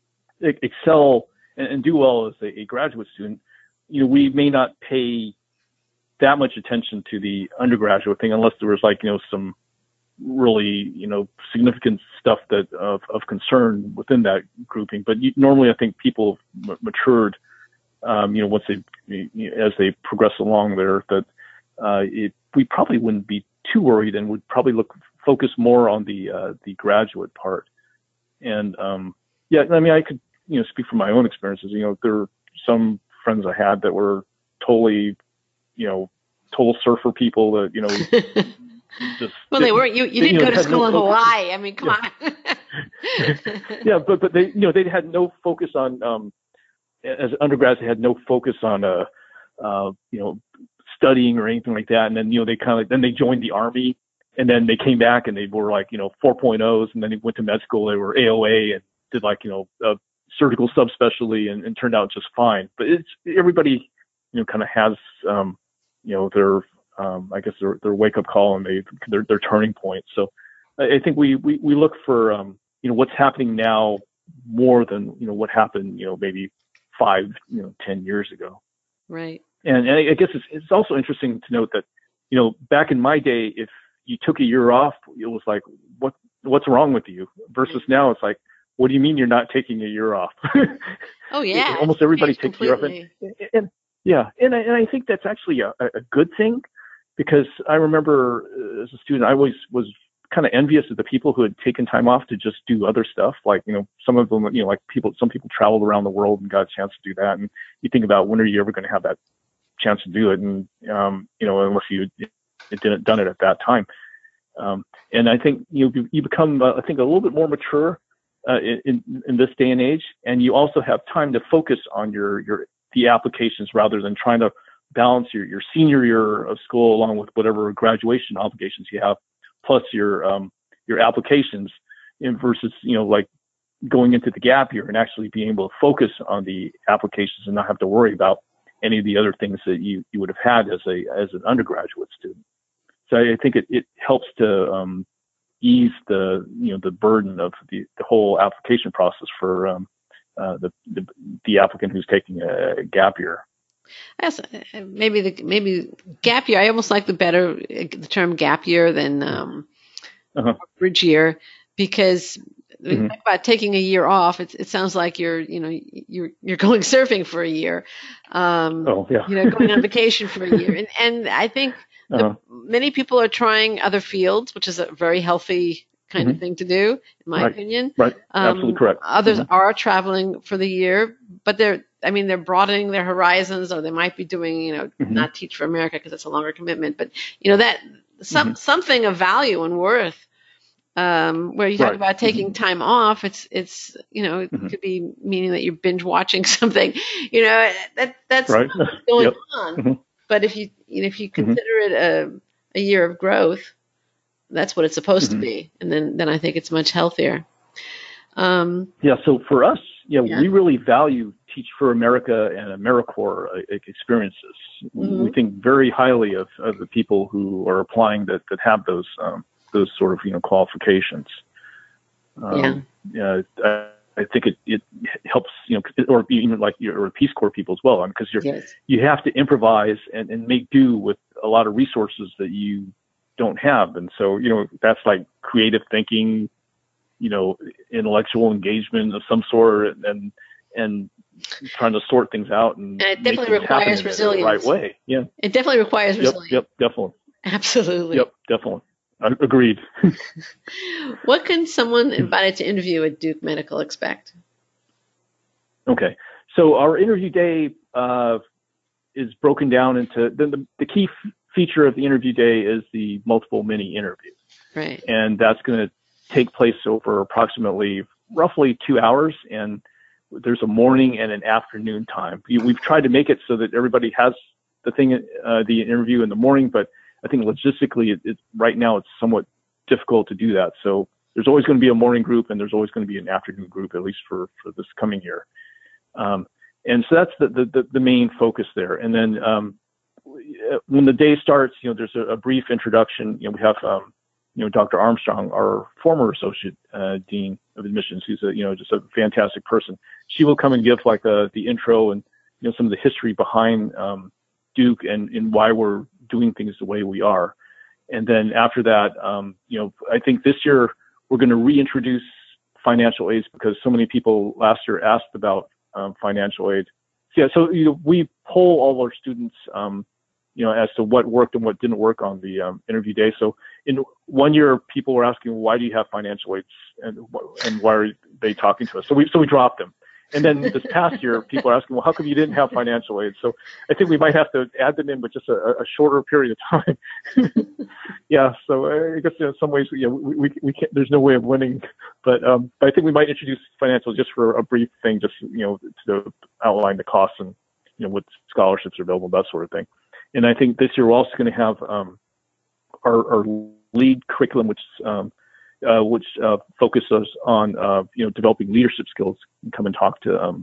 excel and, and do well as a, a graduate student, you know, we may not pay that much attention to the undergraduate thing unless there was like, you know, some really, you know, significant stuff that of, of concern within that grouping. But you, normally I think people have matured, um, you know, once they, as they progress along there, that uh, it, we probably wouldn't be too worried and would probably look, focus more on the, uh, the graduate part. And, um, yeah, I mean, I could, you know, speak from my own experiences. You know, there are some friends I had that were totally, you know, total surfer people that, you know, just. Well, they weren't, you, you didn't you know, go to school no in focus. Hawaii. I mean, come yeah. on. yeah, but, but they, you know, they had no focus on, um, as undergrads, they had no focus on, uh, uh, you know, studying or anything like that. And then, you know, they kind of, then they joined the Army, and then they came back and they were like, you know, four point ohs, and then they went to med school, they were A O A and did like, you know, uh, surgical subspecialty and, and turned out just fine. But it's everybody, you know, kind of has, um, you know, their, um, I guess their, their wake up call and they, their, their turning point. So I, I think we, we, we look for, um, you know, what's happening now more than, you know, what happened, you know, maybe five, you know, ten years ago. Right. And, and I guess it's, it's also interesting to note that, you know, back in my day, if you took a year off, it was like, what, what's wrong with you? Versus now it's like, what do you mean you're not taking a year off? Oh yeah. Almost everybody takes a year off. And, and yeah, and I, and I think that's actually a, a good thing, because I remember uh, as a student, I always was kind of envious of the people who had taken time off to just do other stuff. Like, you know, some of them, you know, like people, some people traveled around the world and got a chance to do that. And you think about, when are you ever going to have that chance to do it, and um, you know, unless you it didn't done it at that time. Um, and I think you know, you become, uh, I think, a little bit more mature uh, in in this day and age, and you also have time to focus on your your the applications rather than trying to balance your your senior year of school along with whatever graduation obligations you have, plus your um, your applications, in versus you know like going into the gap year and actually being able to focus on the applications and not have to worry about any of the other things that you, you would have had as a as an undergraduate student. So I think it, it helps to um, ease the you know the burden of the, the whole application process for um, uh, the, the the applicant who's taking a gap year. Yes, maybe the maybe gap year. I almost like the better the term gap year than um, uh-huh. bridge year, because when mm-hmm. you talk about taking a year off, it, it sounds like you're, you know, you're you're going surfing for a year, um, oh, yeah. you know, going on vacation for a year, and and I think uh-huh. the, many people are trying other fields, which is a very healthy kind mm-hmm. of thing to do, in my right. opinion. Right, um, absolutely correct. Others mm-hmm. are traveling for the year, but they're, I mean, they're broadening their horizons, or they might be doing, you know, mm-hmm. not Teach for America because it's a longer commitment, but you know that some mm-hmm. something of value and worth. Um, where you talk right. about taking mm-hmm. time off, it's it's you know it mm-hmm. could be meaning that you're binge watching something, you know that that's right. not what's going yep. on. Mm-hmm. But if you you know if you consider mm-hmm. it a a year of growth, that's what it's supposed mm-hmm. to be, and then then I think it's much healthier. Um, yeah. So for us, yeah, yeah, we really value Teach for America and AmeriCorps uh, experiences. Mm-hmm. We think very highly of, of the people who are applying that that have those. Um, those sort of, you know, qualifications. Um, yeah. I, I think it, it helps, you know, or even like your Peace Corps people as well, because you're, yes. you have to improvise and, and make do with a lot of resources that you don't have. And so, you know, that's like creative thinking, you know, intellectual engagement of some sort, and, and trying to sort things out and, and it definitely requires resilience. In the right way. Yeah. It definitely requires yep, resilience. Yep. Definitely. Absolutely. Yep. Definitely. Agreed. What can someone invited to interview at Duke Medical expect? Okay, so our interview day uh, is broken down into the, the, the key f- feature of the interview day is the multiple mini interviews. Right. And that's going to take place over approximately roughly two hours. And there's a morning and an afternoon time. We, we've tried to make it so that everybody has the thing, uh, the interview in the morning, but I think logistically, it, it, right now, it's somewhat difficult to do that. So there's always going to be a morning group, and there's always going to be an afternoon group, at least for, for this coming year. Um, and so that's the, the, the main focus there. And then um, when the day starts, you know, there's a, a brief introduction. You know, we have, um, you know, Doctor Armstrong, our former associate uh, dean of admissions, who's a, you know, just a fantastic person. She will come and give like a, the intro and, you know, some of the history behind um, Duke and, and why we're doing things the way we are. And then after that, um, you know, I think this year we're going to reintroduce financial aids because so many people last year asked about um, financial aid. So, yeah, so you know, we poll all our students, um, you know, as to what worked and what didn't work on the um, interview day. So in one year, people were asking, why do you have financial aids, and and why are they talking to us? So we so we dropped them. And then this past year, people are asking, well, how come you didn't have financial aid? So I think we might have to add them in, but just a, a shorter period of time. yeah. So I guess in some ways, yeah, we, we, we can't, there's no way of winning, but, um, but I think we might introduce financial just for a brief thing, just, you know, to outline the costs and, you know, what scholarships are available, that sort of thing. And I think this year we're also going to have, um, our, our lead curriculum, which, um, Uh, which uh, focuses on uh, you know developing leadership skills, and come and talk to um,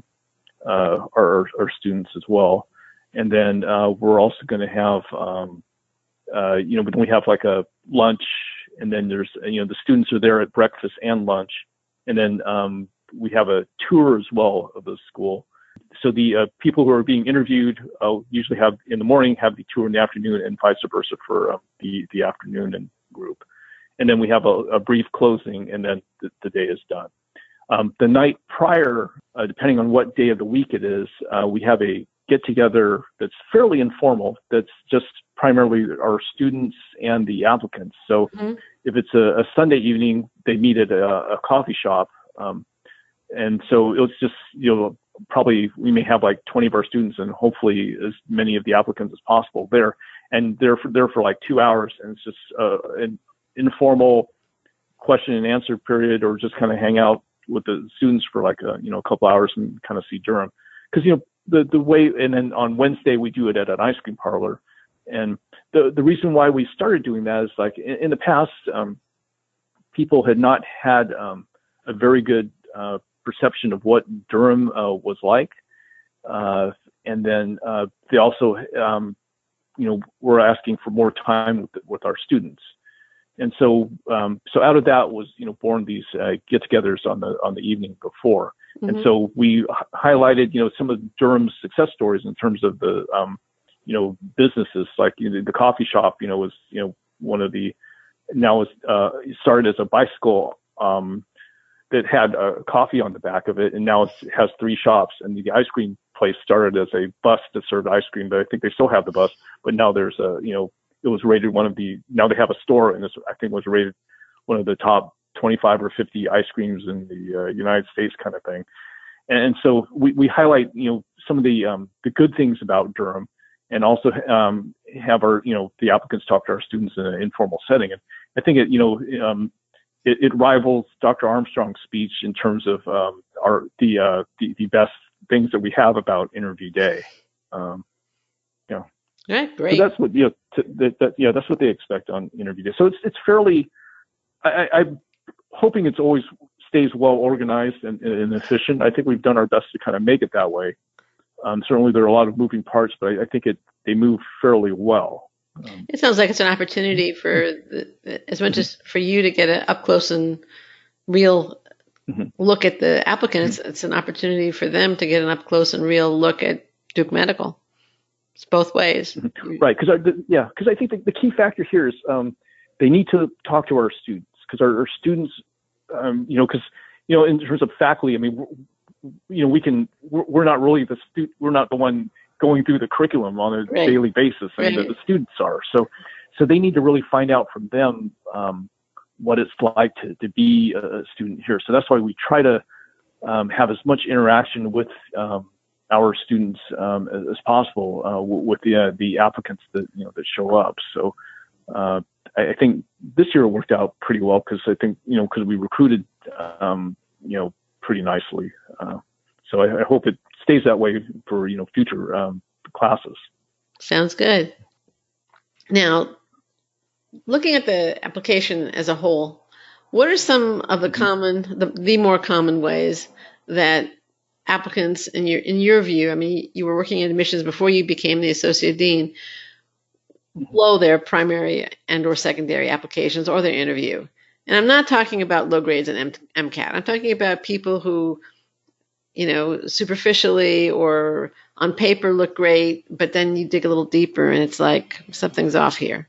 uh, our, our students as well. And then uh, we're also going to have um, uh, you know when we have like a lunch, and then there's you know the students are there at breakfast and lunch, and then um, we have a tour as well of the school. So the uh, people who are being interviewed uh, usually have in the morning, have the tour in the afternoon, and vice versa for uh, the the afternoon and group. And then we have a, a brief closing, and then the, the day is done. Um, the night prior, uh, depending on what day of the week it is, uh, we have a get-together that's fairly informal, that's just primarily our students and the applicants. So mm-hmm. if it's a, a Sunday evening, they meet at a, a coffee shop. Um, and so it's just, you know, probably we may have like twenty of our students and hopefully as many of the applicants as possible there. And they're for, there for like two hours and it's just uh, an informal question and answer period, or just kind of hang out with the students for like a, you know, a couple hours and kind of see Durham. Cause you know, the, the way, and then on Wednesday we do it at an ice cream parlor. And the, the reason why we started doing that is like in, in the past, um, people had not had um, a very good uh, perception of what Durham uh, was like. Uh, and then uh, they also, um, you know, were asking for more time with, with our students. And so, um, so out of that was, you know, born these uh, get-togethers on the on the evening before. Mm-hmm. And so we h- highlighted, you know, some of Durham's success stories in terms of the, um, you know, businesses. Like you know, the coffee shop, you know, was, you know, one of the now was uh, started as a bicycle um, that had uh, coffee on the back of it, and now it has three shops. And the ice cream place started as a bus that served ice cream, but I think they still have the bus. But now there's a, you know. It was rated one of the, now they have a store, and this, I think, was rated one of the top twenty-five or fifty ice creams in the uh, United States kind of thing. And, and so we, we highlight, you know, some of the, um, the good things about Durham, and also um, have our, you know, the applicants talk to our students in an informal setting. And I think it, you know, um, it, it rivals Doctor Armstrong's speech in terms of um, our, the, uh, the, the best things that we have about interview day. Um, you know. Right, great. So that's what, you know, to, that, that, yeah, that's what they expect on interview day. So it's it's fairly, I, I, I'm hoping it's always stays well organized and, and efficient. I think we've done our best to kind of make it that way. Um, certainly there are a lot of moving parts, but I, I think it they move fairly well. Um, it sounds like it's an opportunity for the, as much as for you to get an up close and real mm-hmm. look at the applicants. Mm-hmm. It's an opportunity for them to get an up close and real look at Duke Medical. It's both ways. Right. Because, yeah, because I think the, the key factor here is um, they need to talk to our students, because our, our students, um, you know, because, you know, in terms of faculty, I mean, you know, we can, we're, we're not really the stu- we're not the one going through the curriculum on a right. daily basis. I mean, right. the, the students are. So, so they need to really find out from them um, what it's like to, to be a student here. So that's why we try to um, have as much interaction with um, our students um, as, as possible uh, w- with the uh, the applicants that you know that show up. So uh, I, I think this year it worked out pretty well, because I think you know because we recruited um, you know pretty nicely. Uh, so I, I hope it stays that way for you know future um, classes. Sounds good. Now, looking at the application as a whole, what are some of the common the, the more common ways that applicants, in your in your view, I mean, you were working in admissions before you became the associate dean, blow their primary and or secondary applications or their interview? And I'm not talking about low grades and M- MCAT. I'm talking about people who, you know, superficially or on paper look great, but then you dig a little deeper and it's like something's off here.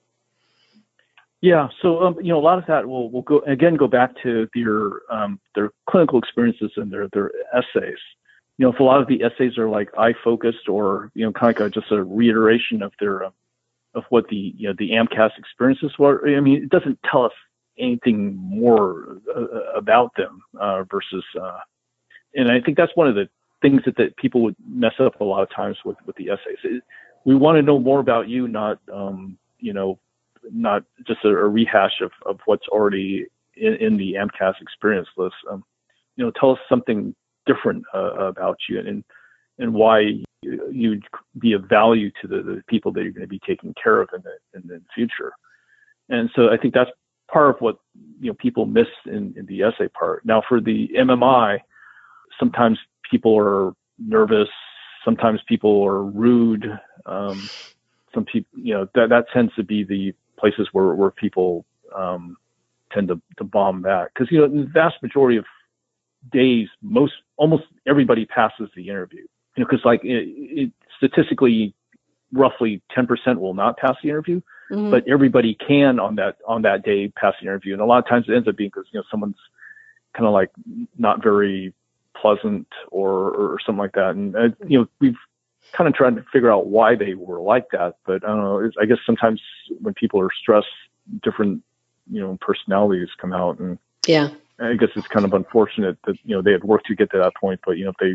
Yeah, so um, you know, a lot of that will will go again go back to their um, their clinical experiences and their their essays. You know, if a lot of the essays are like eye focused, or you know, kind of like a, just a reiteration of their uh, of what the you know the AMCAS experiences were. I mean, it doesn't tell us anything more uh, about them uh, versus. Uh, and I think that's one of the things that, that people would mess up a lot of times with with the essays. It, we want to know more about you, not um, you know. not just a, a rehash of, of what's already in, in the AMCAS experience list. Um, you know, tell us something different uh, about you, and and why you'd be of value to the, the people that you're going to be taking care of in the in the future. And so I think that's part of what you know people miss in, in the essay part. Now for the M M I, sometimes people are nervous, sometimes people are rude. Um, some people, you know, that that tends to be the places where, where people um, tend to, to bomb back. Because, you know, in the vast majority of days, most, almost everybody passes the interview. You know, because like it, it, statistically, roughly ten percent will not pass the interview, mm-hmm. but everybody can on that, on that day pass the interview. And a lot of times it ends up being because, you know, someone's kind of like not very pleasant or, or something like that. And, uh, you know, we've kind of trying to figure out why they were like that. But I don't know, it's, I guess sometimes when people are stressed, different, you know, personalities come out, and yeah, I guess it's kind of unfortunate that, you know, they had worked to get to that point, but you know, if they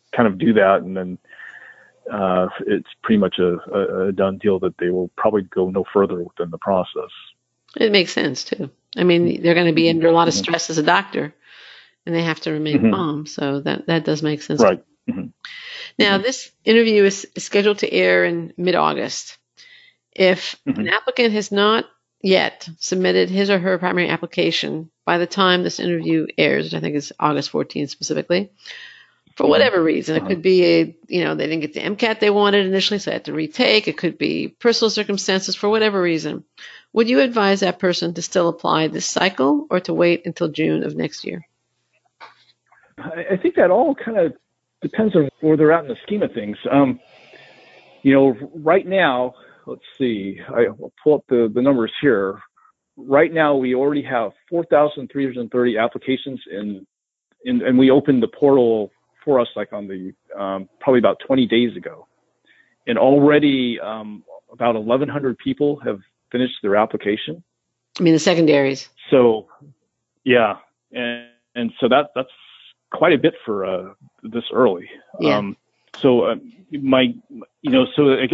kind of do that, and then uh, it's pretty much a, a, a done deal that they will probably go no further within the process. It makes sense too. I mean, they're going to be under a lot of stress as a doctor, and they have to remain mm-hmm. calm. So that, that does make sense. Right. Mm-hmm. Now, mm-hmm. this interview is scheduled to air in mid-August. If mm-hmm. an applicant has not yet submitted his or her primary application by the time this interview airs, which I think is August fourteenth specifically, for whatever reason, it could be a, you know, they didn't get the MCAT they wanted initially, so they had to retake. It could be personal circumstances for whatever reason. Would you advise that person to still apply this cycle or to wait until June of next year? I think that all kind of depends on where they're at in the scheme of things. Um, you know, right now, let's see, I will pull up the, the numbers here. Right now, we already have four thousand three hundred thirty applications in, in, and we opened the portal for us like on the, um, probably about twenty days ago. And already um, about eleven hundred people have finished their application. I mean, the secondaries. So, yeah. And, and so that, that's quite a bit for uh, this early. Yeah. Um, so uh, my, you know, so I guess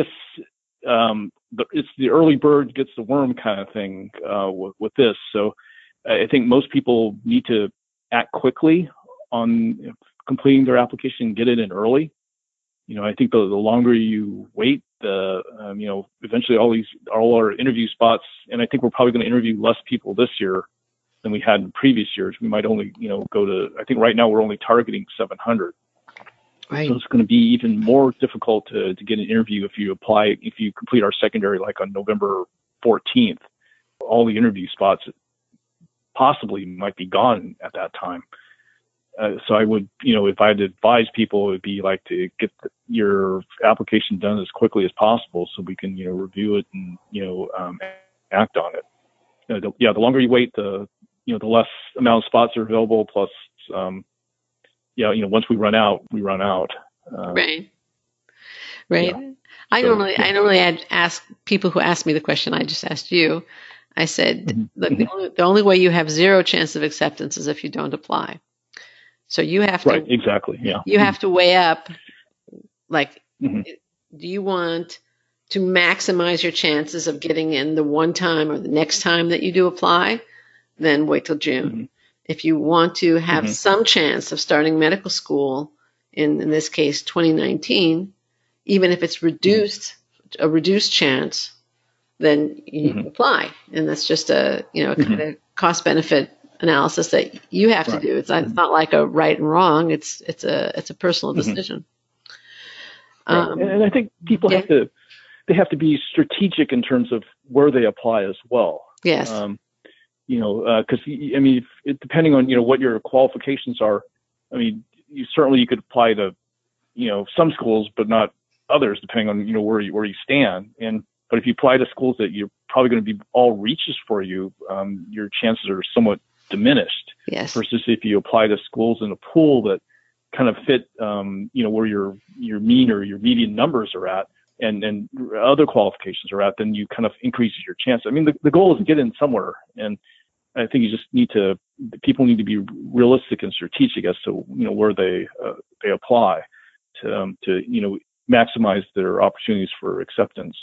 um, the, it's the early bird gets the worm kind of thing uh, with, with this. So I think most people need to act quickly on completing their application and get it in early. You know, I think the, the longer you wait, the, um, you know, eventually all these, all our interview spots, and I think we're probably going to interview less people this year than we had in previous years. We might only, you know, go to, I think right now we're only targeting seven hundred. Right. So it's going to be even more difficult to, to get an interview if you apply, if you complete our secondary, like on November fourteenth, all the interview spots possibly might be gone at that time. Uh, so I would, you know, if I had to advise people, it would be like to get the, your application done as quickly as possible so we can, you know, review it and, you know, um, act on it. You know, the, yeah, the longer you wait, the, you know, the less amount of spots are available. Plus, um, yeah, you know, once we run out, we run out. Uh, right. Right. Yeah. I So, normally, yeah. I normally I'd ask people who ask me the question I just asked you. I said, Mm-hmm. look, the only, the only way you have zero chance of acceptance is if you don't apply. So you have to, Right, exactly, yeah. you have to weigh up, like, Mm-hmm. do you want to maximize your chances of getting in the one time or the next time that you do apply? Then wait till June. Mm-hmm. If you want to have Mm-hmm. some chance of starting medical school, in, in this case, twenty nineteen, even if it's reduced, mm-hmm. a reduced chance, then you Mm-hmm. apply. And that's just a, you know, a Mm-hmm. kind of cost benefit analysis that you have Right. to do. It's not, Mm-hmm. it's not like a right and wrong. It's, it's a, it's a personal Mm-hmm. decision. Right. Um, and, and I think people yeah. have to, they have to be strategic in terms of where they apply as well. Yes. Um, you know, because uh, I mean, if it, depending on you know what your qualifications are, I mean, you certainly you could apply to, you know, some schools, but not others, depending on you know where you where you stand. And but if you apply to schools that you're probably going to be all reaches for you, um, your chances are somewhat diminished. Yes. Versus if you apply to schools in a pool that kind of fit, um, you know, where your your mean or your median numbers are at, and and other qualifications are at, then you kind of increases your chance. I mean, the, the goal is to get in somewhere, and I think you just need to, people need to be realistic and strategic as to, you know, where they, uh, they apply to, um, to, you know, maximize their opportunities for acceptance.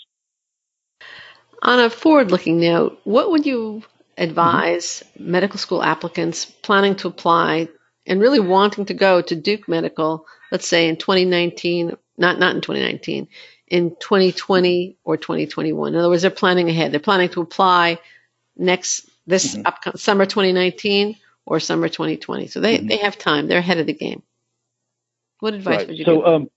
On a forward-looking note, what would you advise mm-hmm. medical school applicants planning to apply and really wanting to go to Duke Medical, let's say in twenty nineteen, not, not in twenty nineteen, in twenty twenty or twenty twenty-one? In other words, they're planning ahead. They're planning to apply next this Mm-hmm. up, summer twenty nineteen or summer twenty twenty. So they, Mm-hmm. they have time. They're ahead of the game. What advice Right. would you so, give? Um,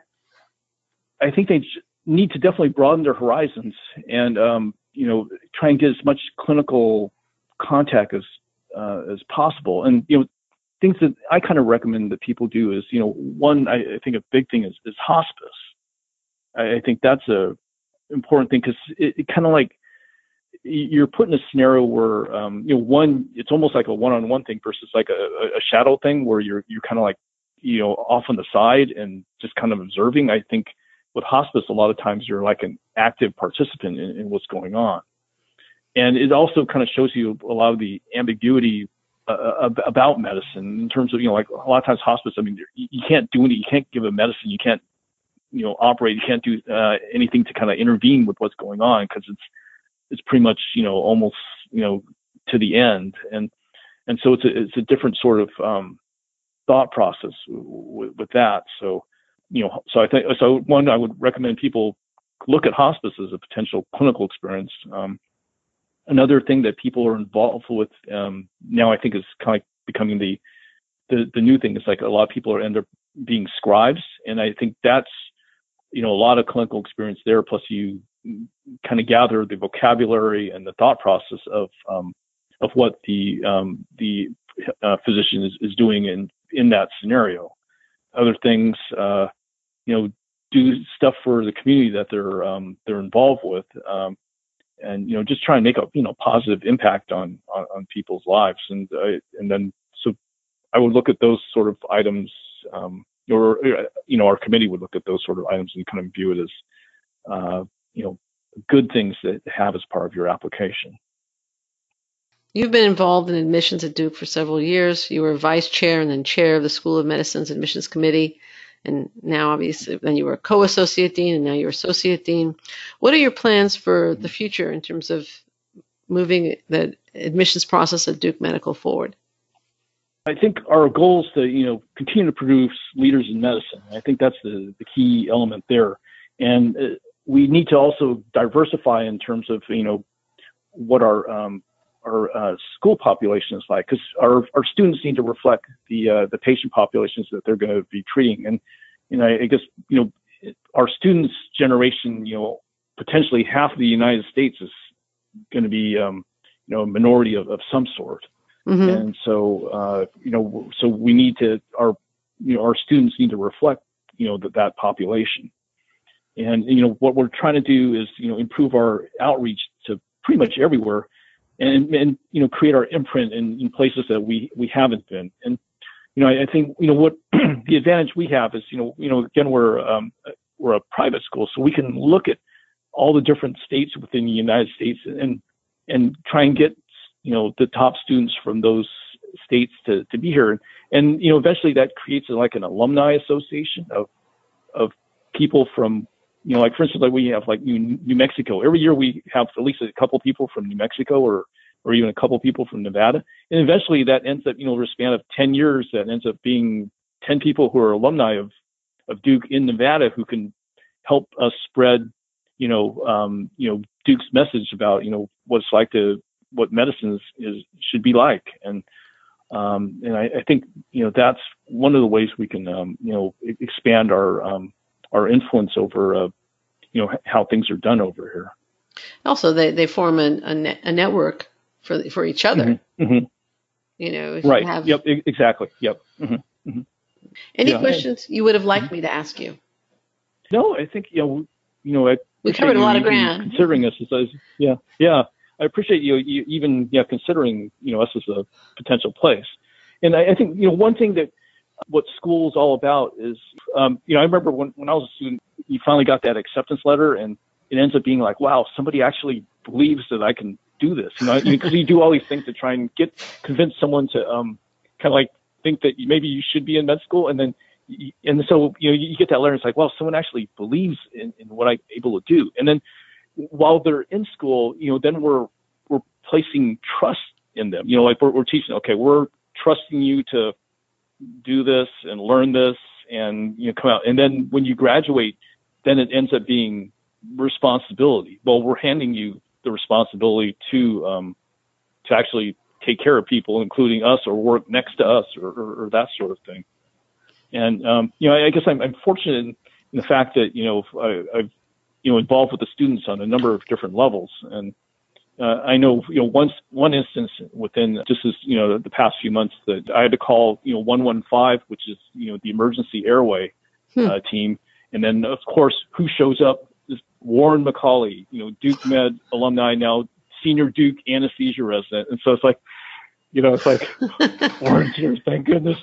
I think they need to definitely broaden their horizons and, um, you know, try and get as much clinical contact as, uh, as possible. And, you know, things that I kind of recommend that people do is, you know, one, I, I think a big thing is, is hospice. I, I think that's a important thing because it, it kind of like, you're put in a scenario where, um, you know, one, it's almost like a one-on-one thing versus like a, a shadow thing where you're, you're kind of like, you know, off on the side and just kind of observing. I think with hospice, a lot of times you're like an active participant in, in what's going on. And it also kind of shows you a lot of the ambiguity uh, about medicine in terms of, you know, like a lot of times hospice, I mean, you, you can't do any, you can't give a medicine, you can't, you know, operate, you can't do uh, anything to kind of intervene with what's going on because it's, it's pretty much, you know, almost, you know, to the end. And, and so it's a, it's a different sort of um, thought process with, with that. So, you know, so I think, so one, I would recommend people look at hospice as a potential clinical experience. Um, another thing that people are involved with um, now, I think is kind of like becoming the, the, the new thing. Is like a lot of people are end up being scribes. And I think that's, you know, a lot of clinical experience there. Plus you kind of gather the vocabulary and the thought process of, um, of what the, um, the uh, physician is, is doing in, in that scenario. Other things, uh, you know, do stuff for the community that they're, um, they're involved with. Um, and, you know, just try and make a, you know, positive impact on, on, on people's lives. And, uh, and then, so I would look at those sort of items, um, or, you know, our committee would look at those sort of items and kind of view it as, uh, you know, good things to have as part of your application. You've been involved in admissions at Duke for several years. You were vice chair and then chair of the School of Medicine's admissions committee. And now, obviously, then you were co-associate dean, and now you're associate dean. What are your plans for the future in terms of moving the admissions process at Duke Medical forward? I think our goal is to, you know, continue to produce leaders in medicine. I think that's the, the key element there. And uh, we need to also diversify in terms of, you know, what our um, our uh, school population is like, because our, our students need to reflect the uh, the patient populations that they're going to be treating. And, you know, I guess, you know, our students' generation, you know, potentially half of the United States is going to be, um, you know, a minority of, of some sort. Mm-hmm. And so, uh, you know, so we need to, our, you know, our students need to reflect, you know, that, that population. And, you know, what we're trying to do is, you know, improve our outreach to pretty much everywhere and, and, you know, create our imprint in, in places that we, we haven't been. And, you know, I, I think, you know, what the advantage we have is, you know, you know, again, we're, um, we're a private school, so we can look at all the different states within the United States and, and try and get, you know, the top students from those states to, to be here. And, you know, eventually that creates like an alumni association of, of people from, you know, like, for instance, like we have like New, New Mexico. Every year we have at least a couple people from New Mexico or, or even a couple people from Nevada. And eventually that ends up, you know, over a span of ten years, that ends up being ten people who are alumni of, of Duke in Nevada who can help us spread, you know, um, you know, Duke's message about, you know, what it's like to, what medicine is, is should be like. And, um, and I, I think, you know, that's one of the ways we can, um, you know, expand our, um, our influence over, uh, you know, how things are done over here. Also, they, they form a, a, net, a network for, for each other. Mm-hmm. Mm-hmm. You know, if right. You have... Yep. Exactly. Yep. Mm-hmm. Mm-hmm. Any yeah. questions you would have liked mm-hmm. me to ask you? No, I think, you know, you know, I we covered a lot of ground. Considering us as, yeah, yeah. I appreciate you, you even yeah, considering, you know, us as a potential place. And I, I think, you know, one thing that what school is all about is, um, you know, I remember when, when I was a student, you finally got that acceptance letter and it ends up being like, wow, somebody actually believes that I can do this. You know, because you do all these things to try and get, convince someone to um, kind of like think that maybe you should be in med school. And then, and so, you know, you get that letter and it's like, well, someone actually believes in, in what I'm able to do. And then, while they're in school, you know, then we're we're placing trust in them. You know, like we're, we're teaching, okay, we're trusting you to do this and learn this and, you know, come out. And then when you graduate, then it ends up being responsibility. Well, we're handing you the responsibility to um, to actually take care of people, including us, or work next to us, or, or, or that sort of thing. And um, you know, I, I guess I'm, I'm fortunate in, in the fact that, you know, I, I've you know, involved with the students on a number of different levels. And uh, I know, you know, once, one instance within just as, you know, the past few months that I had to call, you know, one one five, which is, you know, the emergency airway hmm. uh, team. And then, of course, who shows up is Warren McCauley, you know, Duke Med alumni, now senior Duke anesthesia resident. And so it's like, you know, it's like, Warren's here, thank goodness.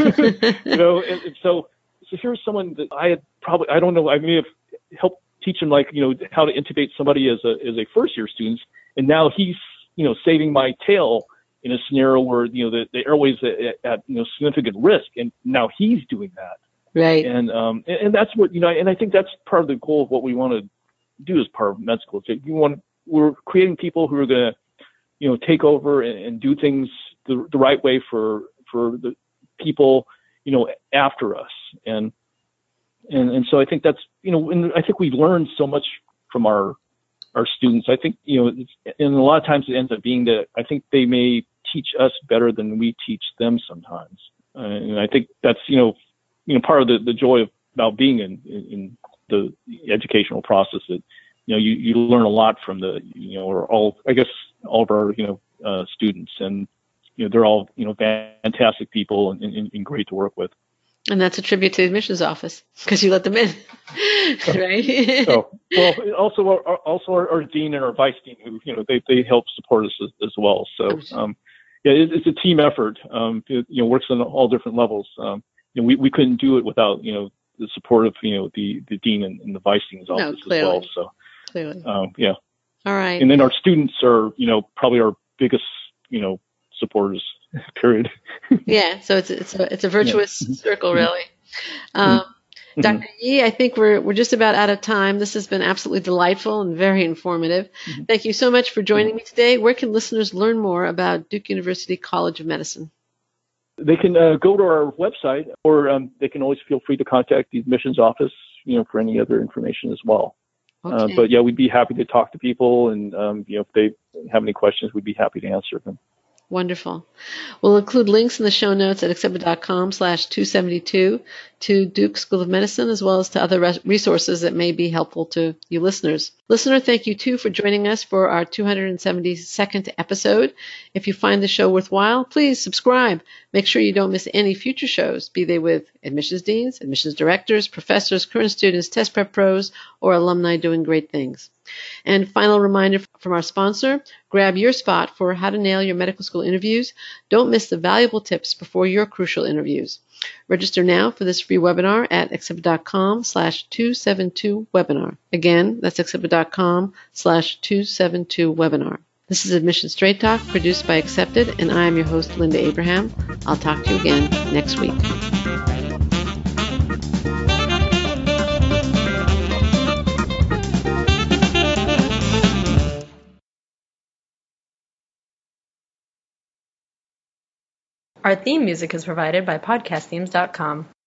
you know, and, and so, so here's someone that I had probably, I don't know, I may have helped teach him, like, you know, how to intubate somebody as a as a first year student, and now he's, you know, saving my tail in a scenario where, you know, the, the airway's at, at, you know, significant risk, and now he's doing that. Right. And, um, and, and that's what, you know, and I think that's part of the goal of what we want to do as part of med school. You want, we're creating people who are going to, you know, take over and, and do things the, the right way for, for the people, you know, after us. And, and, and so I think that's, you know, and I think we've learned so much from our, our students. I think, you know, it's, and a lot of times it ends up being that I think they may teach us better than we teach them sometimes. Uh, and I think that's, you know, you know, part of the, the joy of, about being in, in the educational process, that, you know, you, you learn a lot from the, you know, or all, I guess, all of our, you know, uh, students, and, you know, they're all, you know, fantastic people and, and, and great to work with. And that's a tribute to the admissions office, because you let them in, right? So, well, also our, also our, our dean and our vice dean, who, you know, they, they help support us as, as well. So, um, yeah, it, it's a team effort. Um, it, you know, works on all different levels. Um, you know, we, we couldn't do it without, you know, the support of, you know, the, the dean and, and the vice dean's office no, clearly. as well. So, clearly. Um, yeah. All right. And then our students are, you know, probably our biggest, you know, supporters. Period. Yeah, so it's it's a it's a virtuous yeah. circle, really. Um, Mm-hmm. Doctor Yee, I think we're we're just about out of time. This has been absolutely delightful and very informative. Mm-hmm. Thank you so much for joining me today. Where can listeners learn more about Duke University College of Medicine? They can uh, go to our website, or um, they can always feel free to contact the admissions office, you know, for any other information as well. Okay. Uh, but yeah, we'd be happy to talk to people, and um, you know, if they have any questions, we'd be happy to answer them. Wonderful. We'll include links in the show notes at accepted.com slash 272 to Duke School of Medicine, as well as to other res- resources that may be helpful to you listeners. Listener, thank you, too, for joining us for our two hundred seventy-second episode. If you find the show worthwhile, please subscribe. Make sure you don't miss any future shows, be they with admissions deans, admissions directors, professors, current students, test prep pros, or alumni doing great things. And final reminder from our sponsor, grab your spot for how to nail your medical school interviews. Don't miss the valuable tips before your crucial interviews. Register now for this free webinar at accepted.com slash 272 webinar. Again, that's accepted.com slash 272 webinar. This is Admission Straight Talk, produced by Accepted, and I am your host, Linda Abraham. I'll talk to you again next week. Our theme music is provided by podcast themes dot com.